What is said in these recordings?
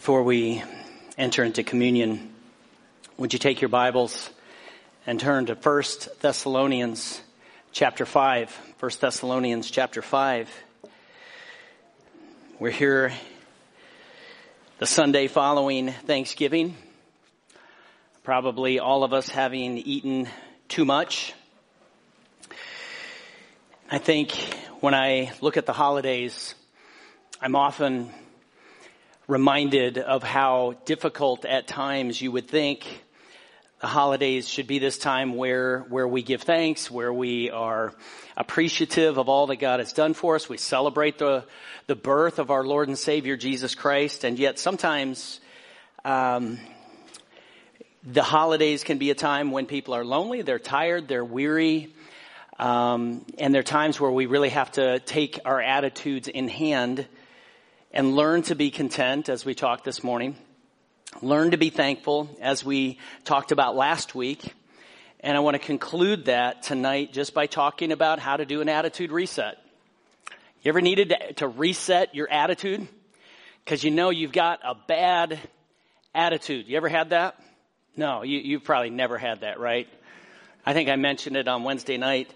Before we enter into communion, would you take your Bibles and turn to 1 Thessalonians chapter 5. 1 Thessalonians chapter 5. We're here the Sunday following Thanksgiving. Probably all of us having eaten too much. I think when I look at the holidays, I'm often reminded of how difficult at times you would think the holidays should be this time where we give thanks, where we are appreciative of all that God has done for us. We celebrate the birth of our Lord and Savior Jesus Christ, and yet sometimes the holidays can be a time when people are lonely, they're tired, they're weary, and there are times where we really have to take our attitudes in hand and learn to be content, as we talked this morning. Learn to be thankful, as we talked about last week. And I want to conclude that tonight just by talking about how to do an attitude reset. You ever needed to reset your attitude? Because you know you've got a bad attitude. You ever had that? No, you've probably never had that, right? I think I mentioned it on Wednesday night.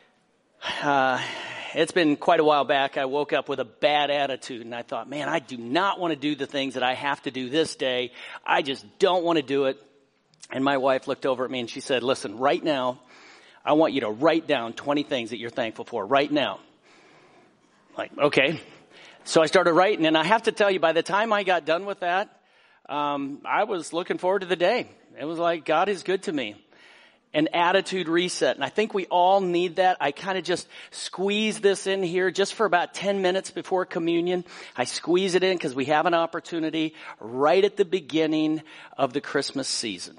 It's been quite a while back. I woke up with a bad attitude and I thought, man, I do not want to do the things that I have to do this day. I just don't want to do it. And my wife looked over at me and she said, listen, right now, I want you to write down 20 things that you're thankful for right now. Like, okay. So I started writing, and I have to tell you, by the time I got done with that, I was looking forward to the day. It was like, God is good to me. An attitude reset. And I think we all need that. I kind of just squeeze this in here just for about 10 minutes before communion. I squeeze it in because we have an opportunity right at the beginning of the Christmas season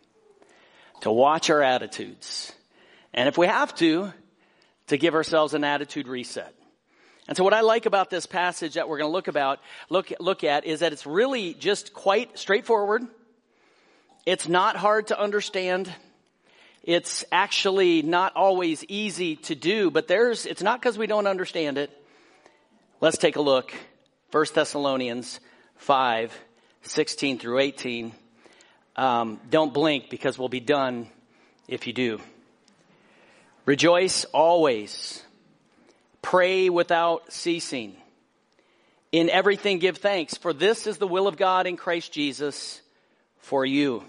to watch our attitudes. And if we have to give ourselves an attitude reset. And so what I like about this passage that we're going to look at is that it's really just quite straightforward. It's not hard to understand. It's actually not always easy to do, but it's not because we don't understand it. Let's take a look. 1 Thessalonians 5, 16 through 18. Don't blink because we'll be done if you do. Rejoice always. Pray without ceasing. In everything give thanks, for this is the will of God in Christ Jesus for you.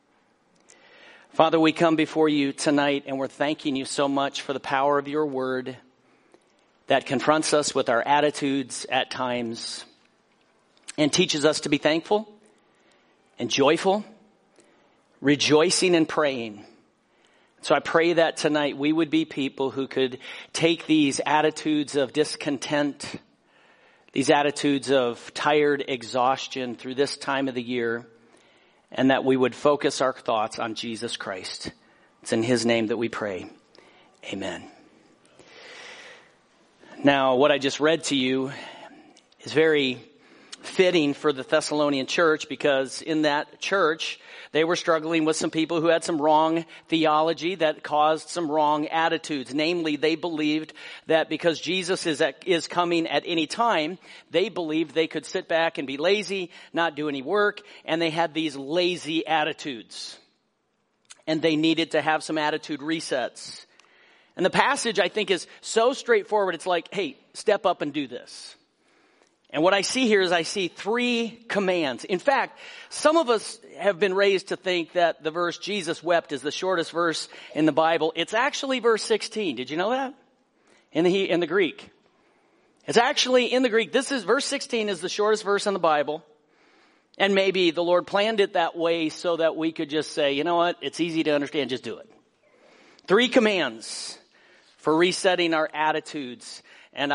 Father, we come before you tonight and we're thanking you so much for the power of your word that confronts us with our attitudes at times and teaches us to be thankful and joyful, rejoicing and praying. So I pray that tonight we would be people who could take these attitudes of discontent, these attitudes of tired exhaustion through this time of the year, and that we would focus our thoughts on Jesus Christ. It's in his name that we pray. Amen. Now, what I just read to you is very fitting for the Thessalonian church, because in that church, they were struggling with some people who had some wrong theology that caused some wrong attitudes. Namely, they believed that because Jesus is coming at any time, they believed they could sit back and be lazy, not do any work, and they had these lazy attitudes. And they needed to have some attitude resets. And the passage, I think, is so straightforward. It's like, hey, step up and do this. And what I see here is I see 3 commands. In fact, some of us have been raised to think that the verse Jesus wept is the shortest verse in the Bible. It's actually verse 16. Did you know that? In the Greek. It's actually in the Greek. Verse 16 is the shortest verse in the Bible. And maybe the Lord planned it that way so that we could just say, you know what? It's easy to understand. Just do it. 3 commands for resetting our attitudes. And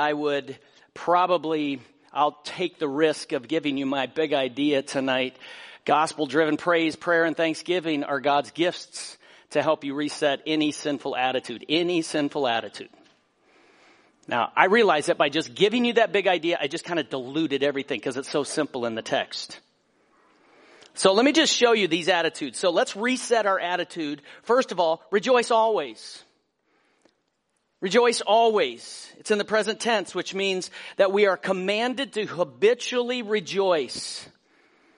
I'll take the risk of giving you my big idea tonight. Gospel-driven praise, prayer, and thanksgiving are God's gifts to help you reset any sinful attitude. Any sinful attitude. Now, I realize that by just giving you that big idea, I just kind of diluted everything because it's so simple in the text. So let me just show you these attitudes. So let's reset our attitude. First of all, rejoice always. Rejoice always. It's in the present tense, which means that we are commanded to habitually rejoice.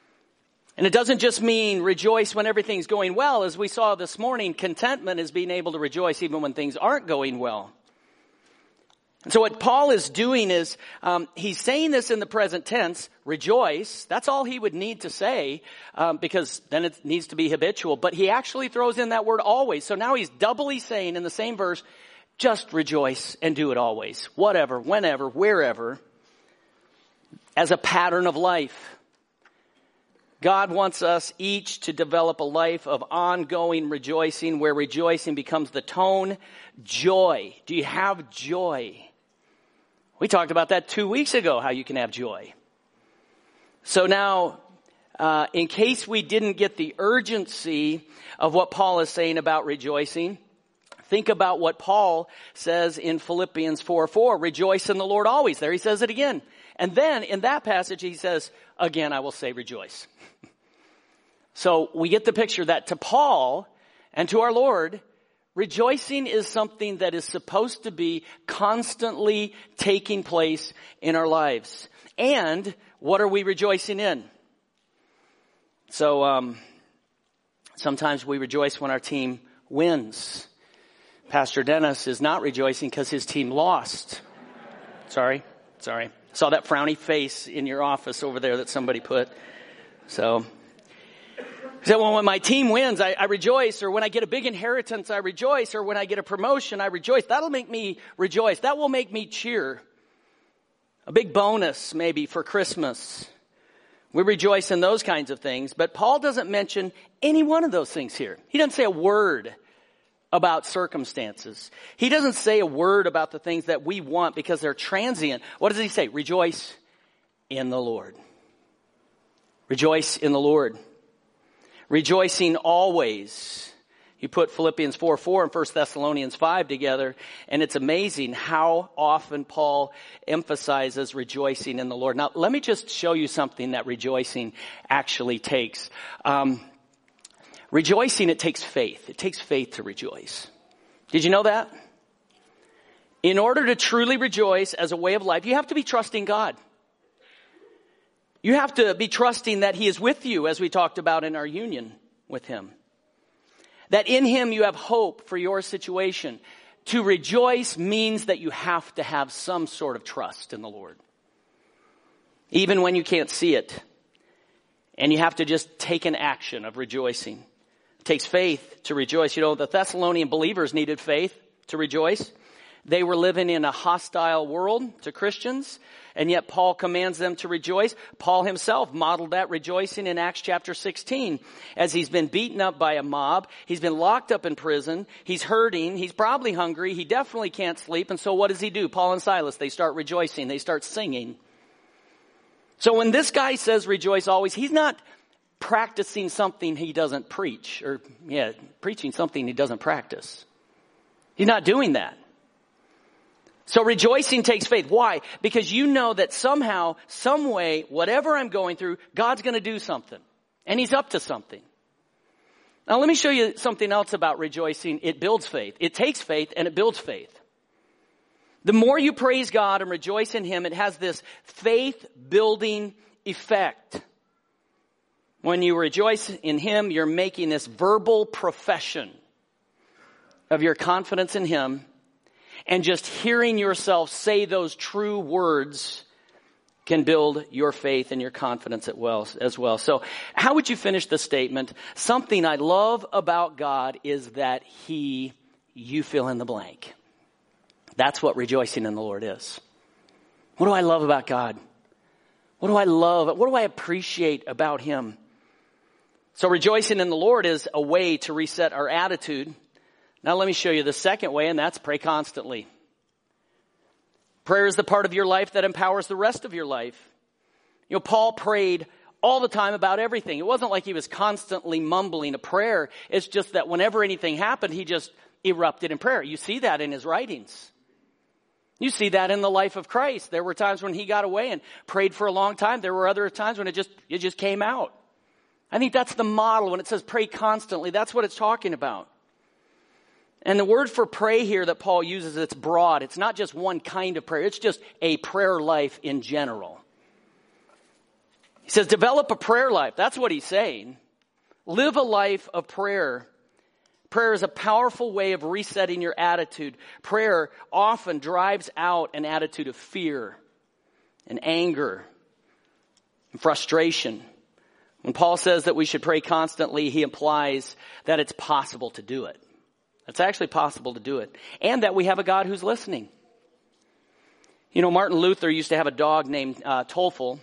And it doesn't just mean rejoice when everything's going well. As we saw this morning, contentment is being able to rejoice even when things aren't going well. And so what Paul is doing is, he's saying this in the present tense, rejoice. That's all he would need to say, because then it needs to be habitual. But he actually throws in that word always. So now he's doubly saying in the same verse, just rejoice and do it always. Whatever, whenever, wherever, as a pattern of life. God wants us each to develop a life of ongoing rejoicing, where rejoicing becomes the tone. Joy. Do you have joy? We talked about that 2 weeks ago, how you can have joy. So now, in case we didn't get the urgency of what Paul is saying about rejoicing, think about what Paul says in Philippians 4:4. Rejoice in the Lord always. There he says it again. And then in that passage he says, again I will say rejoice. So we get the picture that to Paul and to our Lord, rejoicing is something that is supposed to be constantly taking place in our lives. And what are we rejoicing in? So sometimes we rejoice when our team wins. Pastor Dennis is not rejoicing because his team lost. Sorry. Saw that frowny face in your office over there that somebody put. So when my team wins, I rejoice. Or when I get a big inheritance, I rejoice. Or when I get a promotion, I rejoice. That'll make me rejoice. That will make me cheer. A big bonus maybe for Christmas. We rejoice in those kinds of things. But Paul doesn't mention any one of those things here. He doesn't say a word about circumstances. He doesn't say a word about the things that we want because they're transient. What does he say? Rejoice in the Lord. Rejoice in the Lord. Rejoicing always. You put Philippians 4:4 and 1 Thessalonians 5 together, and it's amazing how often Paul emphasizes rejoicing in the Lord. Now, let me just show you something that rejoicing actually takes. Rejoicing, it takes faith. It takes faith to rejoice. Did you know that? In order to truly rejoice as a way of life, you have to be trusting God. You have to be trusting that He is with you, as we talked about in our union with Him. That in Him you have hope for your situation. To rejoice means that you have to have some sort of trust in the Lord. Even when you can't see it. And you have to just take an action of rejoicing. It takes faith to rejoice. You know, the Thessalonian believers needed faith to rejoice. They were living in a hostile world to Christians, and yet Paul commands them to rejoice. Paul himself modeled that rejoicing in Acts chapter 16. As he's been beaten up by a mob, he's been locked up in prison, he's hurting, he's probably hungry, he definitely can't sleep, and so what does he do? Paul and Silas, they start rejoicing, they start singing. So when this guy says rejoice always, he's not practicing something he doesn't preach, or preaching something he doesn't practice. He's not doing that. So rejoicing takes faith. Why? Because you know that somehow, some way, whatever I'm going through, God's going to do something. And He's up to something. Now let me show you something else about rejoicing. It builds faith. It takes faith and it builds faith. The more you praise God and rejoice in Him, it has this faith-building effect. When you rejoice in Him, you're making this verbal profession of your confidence in Him. And just hearing yourself say those true words can build your faith and your confidence as well. So how would you finish the statement? Something I love about God is that you fill in the blank. That's what rejoicing in the Lord is. What do I love about God? What do I love? What do I appreciate about Him? So rejoicing in the Lord is a way to reset our attitude. Now let me show you the second way, and that's pray constantly. Prayer is the part of your life that empowers the rest of your life. You know, Paul prayed all the time about everything. It wasn't like he was constantly mumbling a prayer. It's just that whenever anything happened, he just erupted in prayer. You see that in his writings. You see that in the life of Christ. There were times when he got away and prayed for a long time. There were other times when it just came out. I think that's the model. When it says pray constantly, that's what it's talking about. And the word for pray here that Paul uses, it's broad. It's not just one kind of prayer. It's just a prayer life in general. He says, develop a prayer life. That's what he's saying. Live a life of prayer. Prayer is a powerful way of resetting your attitude. Prayer often drives out an attitude of fear and anger and frustration. When Paul says that we should pray constantly, he implies that it's possible to do it. It's actually possible to do it. And that we have a God who's listening. You know, Martin Luther used to have a dog named Topol.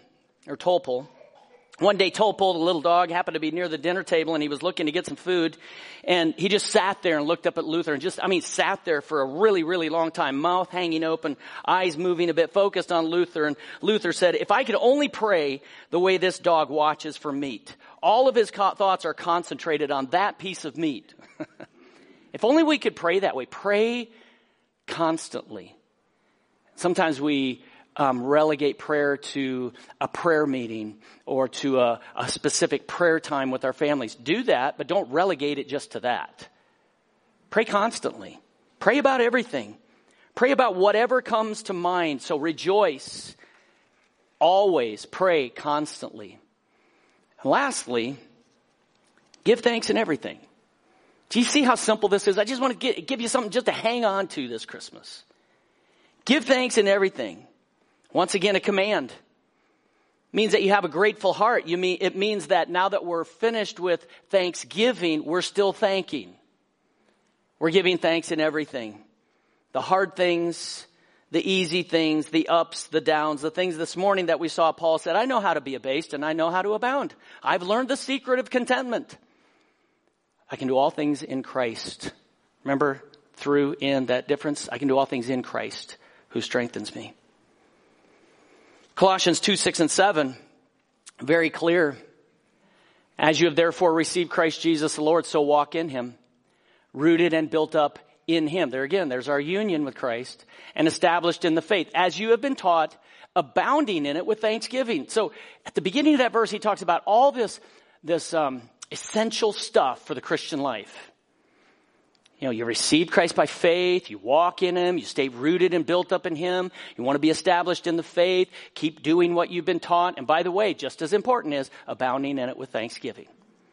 One day Topol, the little dog, happened to be near the dinner table and he was looking to get some food. And he just sat there and looked up at Luther and sat there for a really, really long time, mouth hanging open, eyes moving a bit, focused on Luther. And Luther said, if I could only pray the way this dog watches for meat, all of his thoughts are concentrated on that piece of meat. If only we could pray that way. Pray constantly. Sometimes we relegate prayer to a prayer meeting or to a specific prayer time with our families. Do that, but don't relegate it just to that. Pray constantly. Pray about everything. Pray about whatever comes to mind. So rejoice. Always pray constantly. And lastly, give thanks in everything. Do you see how simple this is? I just want to give you something just to hang on to this Christmas. Give thanks in everything. Once again, a command. It means that you have a grateful heart. It means that now that we're finished with thanksgiving, we're still thanking. We're giving thanks in everything. The hard things, the easy things, the ups, the downs, the things this morning that we saw Paul said, I know how to be abased and I know how to abound. I've learned the secret of contentment. I can do all things in Christ. Remember, through, in, that difference? I can do all things in Christ who strengthens me. Colossians 2, 6, and 7, very clear. As you have therefore received Christ Jesus the Lord, so walk in him, rooted and built up in him. There again, there's our union with Christ, and established in the faith. As you have been taught, abounding in it with thanksgiving. So at the beginning of that verse, he talks about all this essential stuff for the Christian life. You know, you receive Christ by faith, you walk in him, you stay rooted and built up in him, you want to be established in the faith, keep doing what you've been taught, and by the way, just as important is abounding in it with thanksgiving.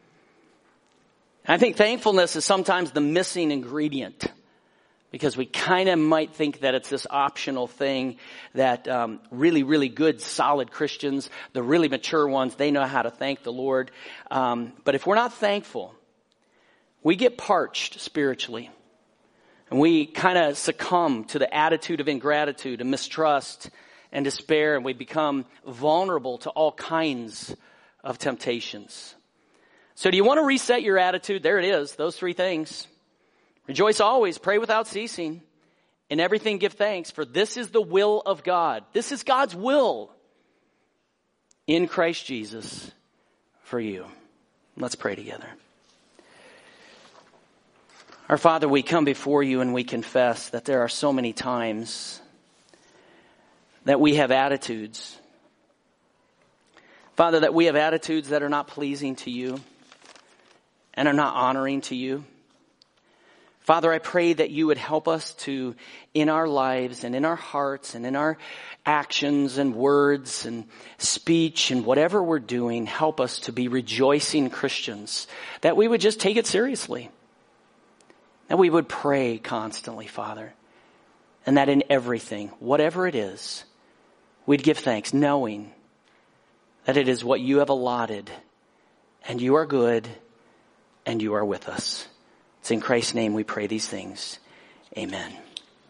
I think thankfulness is sometimes the missing ingredient, because we kind of might think that it's this optional thing that really, really good, solid Christians, the really mature ones, they know how to thank the Lord. But if we're not thankful, we get parched spiritually. And we kind of succumb to the attitude of ingratitude and mistrust and despair. And we become vulnerable to all kinds of temptations. So do you want to reset your attitude? There it is, those three things. Rejoice always, pray without ceasing. In everything give thanks, for this is the will of God. This is God's will in Christ Jesus for you. Let's pray together. Our Father, we come before you and we confess that there are so many times that we have attitudes. Father, that we have attitudes that are not pleasing to you and are not honoring to you. Father, I pray that you would help us to, in our lives and in our hearts and in our actions and words and speech and whatever we're doing, help us to be rejoicing Christians, that we would just take it seriously. That we would pray constantly, Father, and that in everything, whatever it is, we'd give thanks, knowing that it is what you have allotted, and you are good, and you are with us. It's in Christ's name we pray these things. Amen.